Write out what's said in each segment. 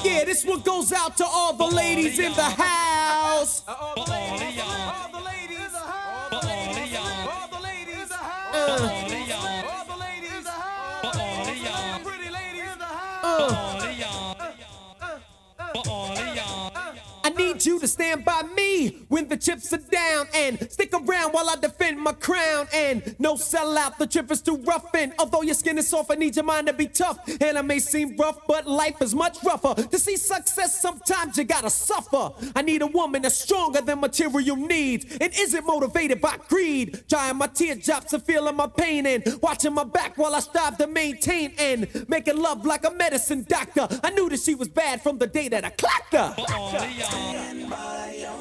Yeah, this one goes out to all the ladies in the house. All the ladies, all the ladies, all the ladies, all the ladies, all the ladies, all the ladies, all the pretty ladies in the house. I need you to stand by me when the chips are down and stick around while I defend my crown. And no sell out, the trip is too rough. And although your skin is soft, I need your mind to be tough. And I may seem rough, but life is much rougher. To see success, sometimes you gotta suffer. I need a woman that's stronger than material needs and isn't motivated by greed. Drying my teardrops and feeling my pain and watching my back while I strive to maintain and making love like a medicine doctor. I knew that she was bad from the day that I clocked her. Stand by your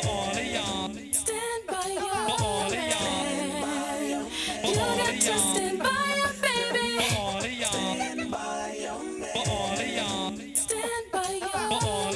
man. Stand by your man. You got to stand by your baby. Stand by your man. Stand by your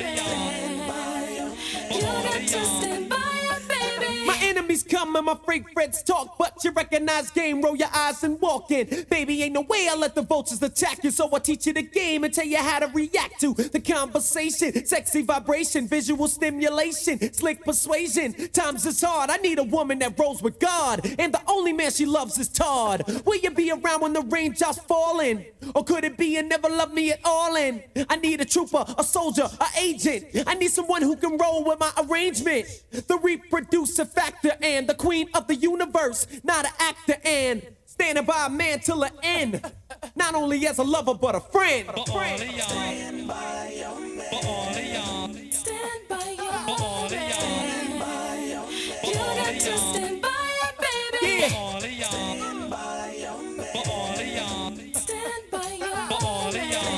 man. You got to stand by your baby. My enemies come and my fake friends talk, but you recognize game, roll your eyes and walk in. Baby, ain't no way I let the vultures attack you, so I teach you the game and tell you how to react to the conversation. Sexy vibration, visual stimulation, slick persuasion. Times is hard, I need a woman that rolls with God, and the only man she loves is Todd. Will you be around when the raindrops falling? Or could it be you never loved me at all? And I need a trooper, a soldier, an agent. I need someone who can roll with my arrangement. The reproducer factor and the queen of the universe, not an actor and standing by a man till the end. Not only as a lover but a friend. Stand by your man. Stand by your man. You got to stand by your baby. Yeah. Stand by your man. Stand by your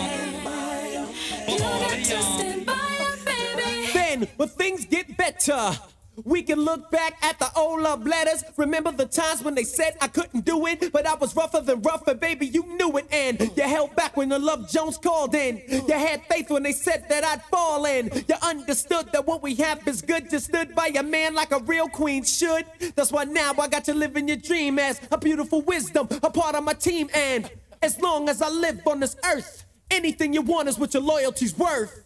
man. You got to stand by your baby. Then, when things get better, we can look back at the old love letters. Remember the times when they said I couldn't do it, but I was rougher than rough, and baby, you knew it. And you held back when the Love Jones called in. You had faith when they said that I'd fall in. You understood that what we have is good. You stood by your man like a real queen should. That's why now I got to live in your dream as a beautiful wisdom, a part of my team. And as long as I live on this earth, anything you want is what your loyalty's worth.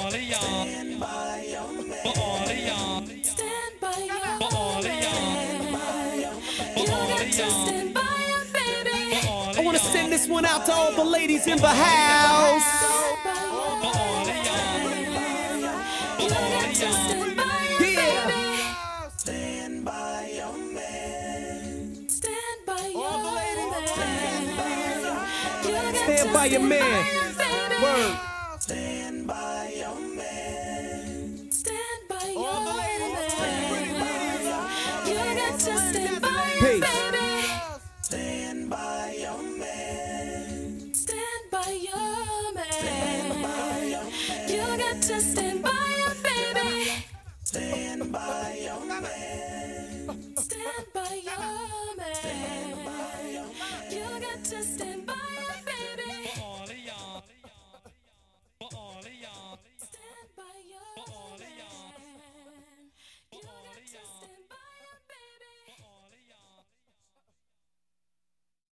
Stand by your man. Stand by your man. You got to stand by your baby. I wanna send this one out to all the ladies in the house. Stand by your man. You got to stand by your Yeah. baby. Stand by your man. Stand by your man. You got Stand to by your man. baby. Word. Stand by your man. Stand by your man. You got to stand by your Peace. baby. Stand by your man. Stand by your man. You got to stand by your baby. Stand by your man. Stand by your man.